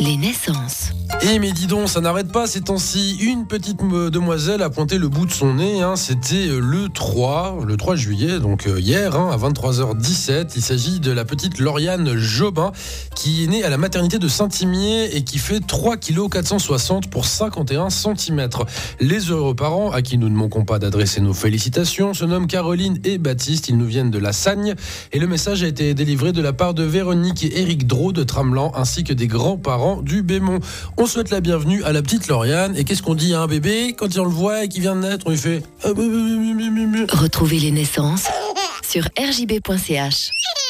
Les naissances. Et mais dis donc, ça n'arrête pas ces temps-ci. Une petite demoiselle a pointé le bout de son nez. C'était le 3 juillet, donc hier, à 23h17. Il s'agit de la petite Lauriane Jobin, qui est née à la maternité de Saint-Imier et qui fait 3,460 kg pour 51 cm. Les heureux parents, à qui nous ne manquons pas d'adresser nos félicitations, se nomment Caroline et Baptiste. Ils nous viennent de la Sagne. Et le message a été délivré de la part de Véronique et Éric Drault de Tramelan, ainsi que des grands-parents du Bémont. On souhaite la bienvenue à la petite Lauriane. Et qu'est-ce qu'on dit à un bébé quand on le voit et qu'il vient de naître? On lui fait... Retrouvez les naissances sur rjb.ch.